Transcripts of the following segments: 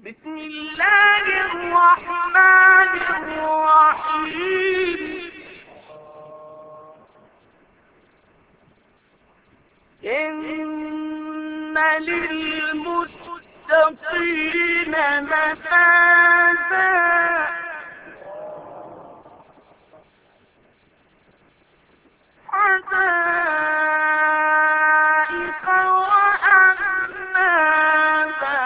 بسم الله الرحمن الرحيم. إن للمتقين مفازا حدائق وأعنابا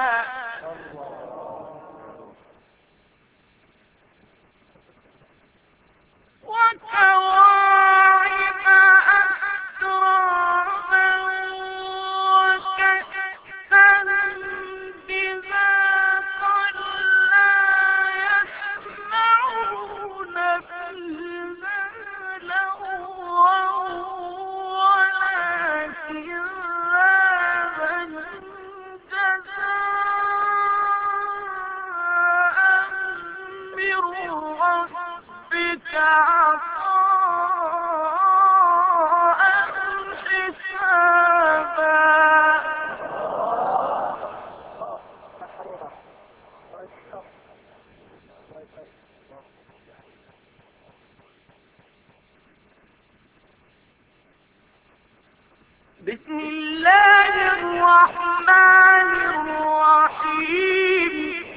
وكواعب أترابا وكأسا دهاقا لا يسمعون فيها لغوا ولا كذابا جزاء من ربك عطاء حسابا. بسم الله الرحمن الرحيم.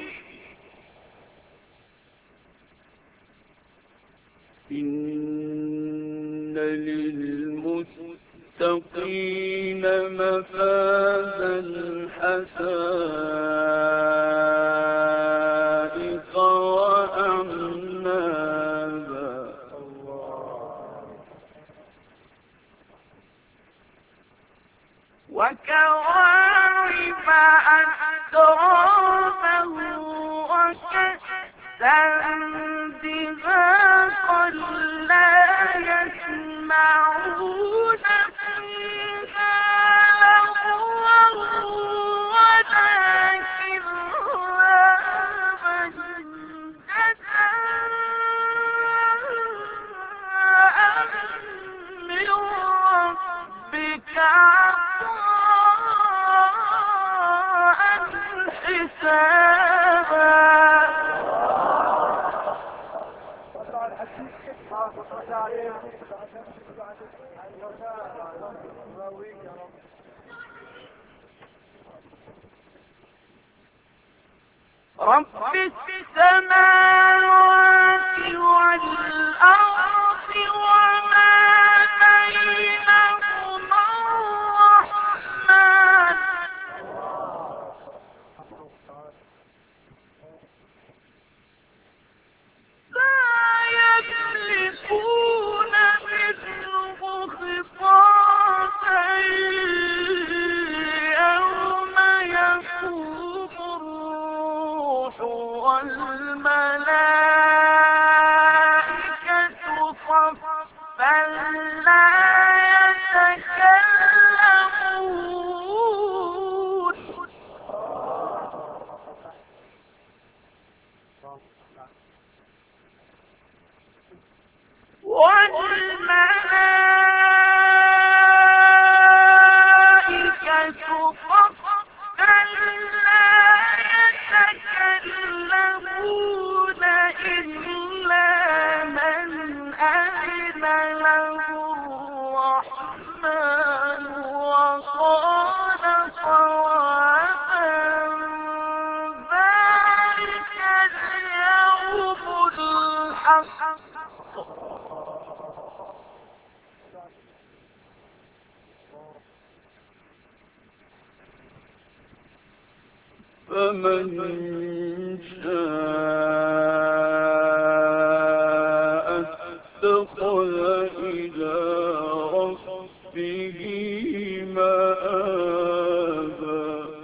إن للمتقين مفازا حدائق وأعنابا وكواعب أترابا وكأسا دهاقا لا يسمعون فيها لغوا ولا كذابا جزاء من ربك عطاء حسابا. رب السماوات والأرض وما بينهما الرحمن لا يملكون منه خطابا يوم يقوم الروح والملائكة صفا لا يتكلمون والملائكة صفا لا يتكلمون إلا من أذن له الرحمن وقال صوابا. ذلك اليوم الحق. فمن شاء اتخذ إلى ربه مآبا.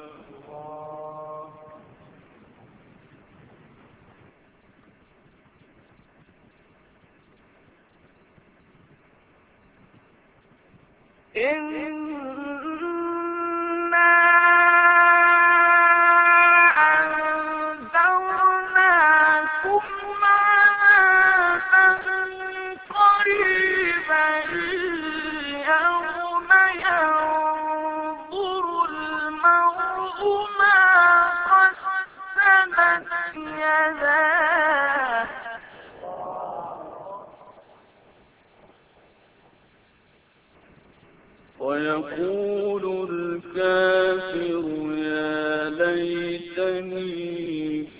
إنا أنذرناكم عذابا قريبا يوم ينظر المرء ما قدمت ويقول الكافر يا ليتني